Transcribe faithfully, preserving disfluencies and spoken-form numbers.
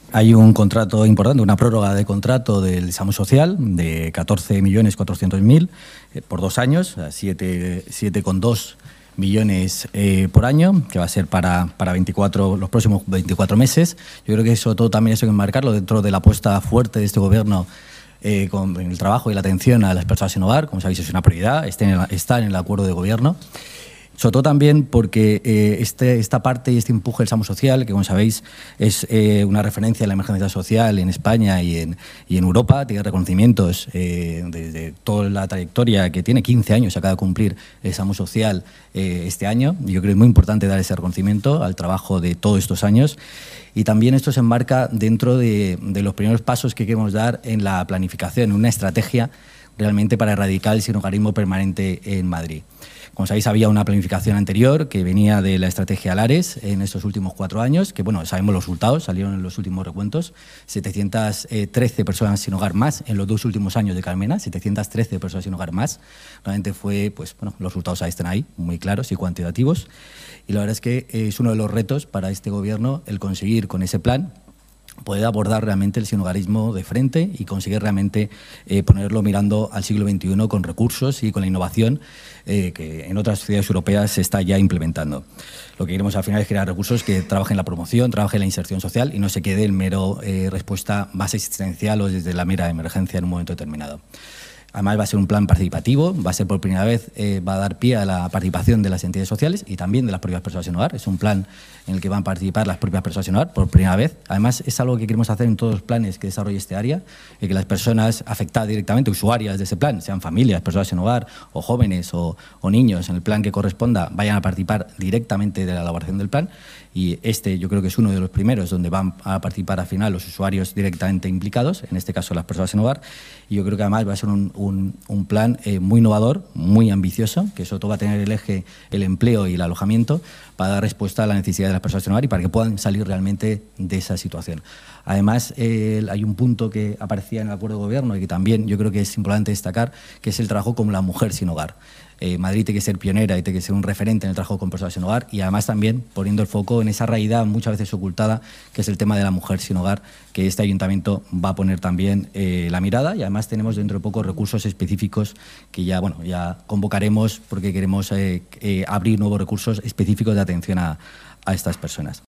Hay un contrato importante, una prórroga de contrato del SAMU Social de catorce millones cuatrocientos mil eh, por dos años, siete coma dos millones eh, por año, que va a ser para, para veinticuatro, los próximos veinticuatro meses. Yo creo que sobre todo también eso hay que enmarcarlo dentro de la apuesta fuerte de este Gobierno eh, con el trabajo y la atención a las personas sin hogar. Como sabéis, es una prioridad, está en el, está en el acuerdo de Gobierno. Sobre todo también porque eh, este, esta parte y este empuje del SAMU Social, que como sabéis es eh, una referencia en la emergencia social en España y en, y en Europa, tiene reconocimientos eh, desde toda la trayectoria que tiene, quince años, acaba de cumplir el SAMU Social eh, este año. Y yo creo que es muy importante dar ese reconocimiento al trabajo de todos estos años. Y también esto se enmarca dentro de, de los primeros pasos que queremos dar en la planificación, en una estrategia realmente para erradicar el sinhogarismo permanente en Madrid. Como sabéis, había una planificación anterior que venía de la estrategia Lares en estos últimos cuatro años, que bueno, sabemos los resultados, salieron en los últimos recuentos, setecientas trece personas sin hogar más en los dos últimos años de Carmena, setecientas trece personas sin hogar más. Realmente fue, pues bueno, los resultados ahí están ahí, muy claros y cuantitativos. Y la verdad es que es uno de los retos para este Gobierno el conseguir con ese plan poder abordar realmente el sinhogarismo de frente y conseguir realmente eh, ponerlo mirando al siglo veintiuno con recursos y con la innovación eh, que en otras ciudades europeas se está ya implementando. Lo que queremos al final es crear recursos que trabajen en la promoción, trabajen en la inserción social y no se quede en mero eh, respuesta más existencial o desde la mera emergencia en un momento determinado. Además va a ser un plan participativo, va a ser por primera vez, eh, va a dar pie a la participación de las entidades sociales y también de las propias personas sin hogar. Es un plan en el que van a participar las propias personas sin hogar por primera vez. Además es algo que queremos hacer en todos los planes que desarrolle este área, y que las personas afectadas directamente, usuarias de ese plan, sean familias, personas sin hogar o jóvenes o, o niños en el plan que corresponda, vayan a participar directamente de la elaboración del plan. Y este yo creo que es uno de los primeros donde van a participar al final los usuarios directamente implicados, en este caso las personas sin hogar. Y yo creo que además va a ser un, un, un plan eh, muy innovador, muy ambicioso, que sobre todo va a tener el eje el empleo y el alojamiento para dar respuesta a la necesidad de las personas sin hogar y para que puedan salir realmente de esa situación. Además, eh, hay un punto que aparecía en el acuerdo de gobierno y que también yo creo que es importante destacar, que es el trabajo con la mujer sin hogar. Eh, Madrid tiene que ser pionera y tiene que ser un referente en el trabajo con personas sin hogar y además también poniendo el foco en esa realidad muchas veces ocultada que es el tema de la mujer sin hogar, que este ayuntamiento va a poner también eh, la mirada y además tenemos dentro de poco recursos específicos que ya, bueno, ya convocaremos porque queremos eh, eh, abrir nuevos recursos específicos de atención a, a estas personas.